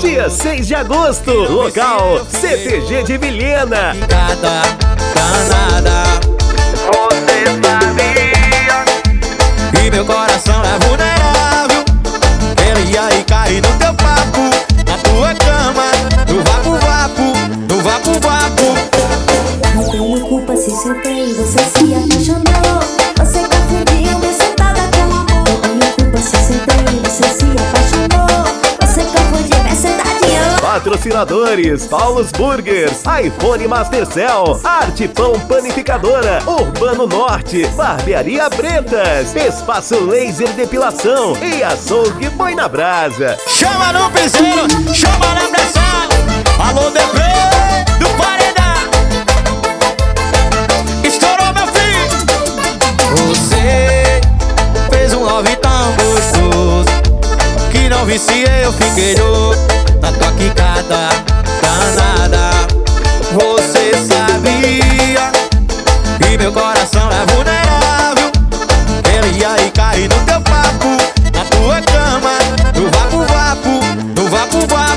Dia 6 de agosto, local CTG de Vilhena. Cada danada, você sabia que meu coração é vulnerável. Ele ia aí cair no teu papo, na tua cama, no vapo-vapo, no vapo-vapo. Não tenho culpa se sentei e você se apaixonou. Você confundiu meu sentado com amor. Não tenho culpa se sentei e você se apaixonou. Você confundiu minha sentadinha. Patrocinadores: Paulos Burgers, iPhone Mastercell, Arte Pão Panificadora, Urbano Norte, Barbearia Bretas, Espaço Laser Depilação e Açougue Boi na Brasa. Chama no piseiro, chama na pressão. Alô, DP do Paredão. Estourou, meu filho. Você fez um love tão gostoso que não viciei, eu fiquei louco. Na tua quicada danada, você sabia que meu coração é vulnerável. Ele ia aí cair no teu papo, na tua cama, no vapo-vapo, no vapo-vapo.